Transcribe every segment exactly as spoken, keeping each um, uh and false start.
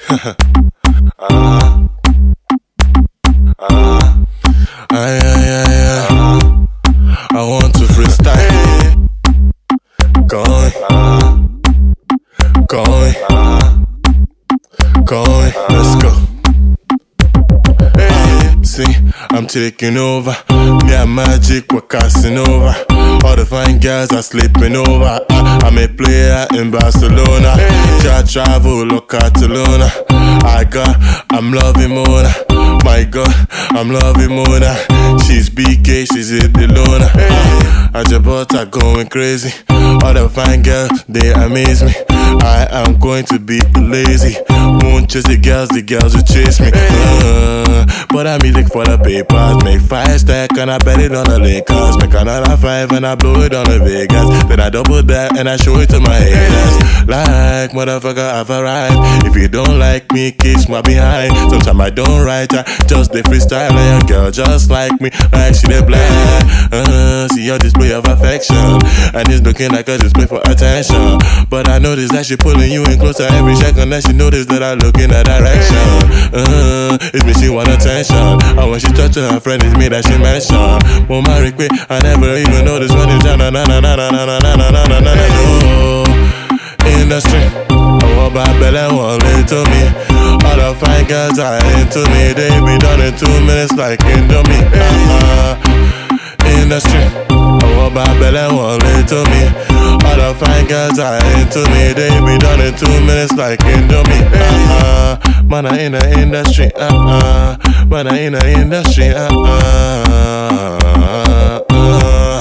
uh-huh. Uh-huh. Ay, ay, ay, ay. Uh-huh. I want to freestyle. Going, uh-huh. Going, uh-huh. Going, uh-huh. Let's go. Hey. See, I'm taking over. Me and Magic, we're casting over. All the fine girls are sleeping over. I, I'm a player in Barcelona. Ja travel, look Catalona. I got, I'm loving Mona. My God, I'm loving Mona. She's B K, she's in the loner. I just bought her going crazy. All the fine girls, they amaze me. I am going to be lazy. Won't chase the girls, the girls will chase me. Uh, but I music for the papers. Make five stack and I bet it on the Lakers. Make another five and I blow it on the Vegas. Then I double that and I show it to my haters. Like, motherfucker, I've arrived. If you don't like me, kiss my behind. Sometimes I don't write, I just the freestyle. And your girl just like me, like she the black. Uh, see your display of affection. And it's looking like a display for attention. But I notice that she pulling you in closer every second. That she notice that I look in her direction. Uh, it's me she want attention. And when she talk to her friend, it's me that she mention. Well, marry quick, I never even notice when it's na na na na na na na na na na na na na. Industry, I want my belly, one little me. All the fine girls are into me. They be done in two minutes like Indomie. Uh-uh. Industry, I want my belly, one little me. All the fine girls are into me. They be done in two minutes like Indomie. Uh-uh. Man, I in the industry. Uh-uh. Man, I in the industry. Uh-uh. Uh-uh.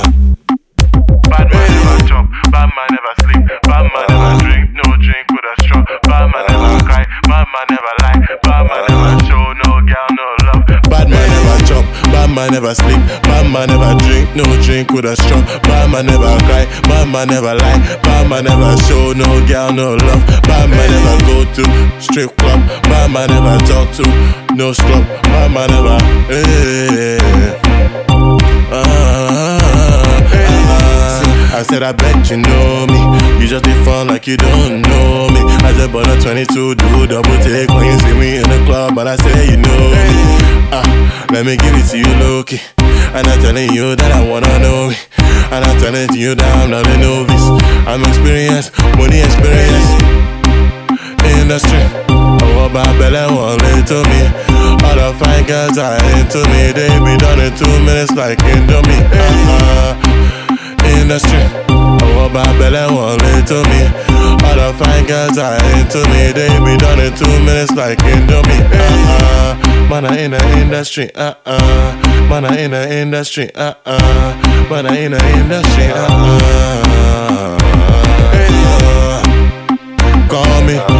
Bad man never jump, bad man never sleep, bad man never drink, no drink with a straw, bad man never cry, bad man never lie, bad man never show, no girl, no love. Bad man never jump, bad man never sleep, bad man never drink, no drink with a straw, bad man never cry, bad man never lie, bad man never show, no girl, no love. Bad man never go to strip club, bad man never talk to no scrub, bad man never. Hey, uh, I said, I bet you know me. You just be fun like you don't know me. I said, but a twenty-two do double take when you see me in the club. And I say, you know me. Ah, let me give it to you, low-key. And I'm telling you that I wanna know me. And I'm telling you that I'm not a novice. I'm experienced, money experience. Industry, I want my belly, one little me. All the fine girls are into me. They be done in two minutes like Indomie. Uh-uh. Industry, I want my belly, one little me. All the fine girls are into me. They be done in two minutes like Indomie. Uh-uh. Man, I in the industry. Uh-uh. Man, I in the industry. Uh-uh. Man, I in the industry. Uh-uh. Uh-uh. Call me.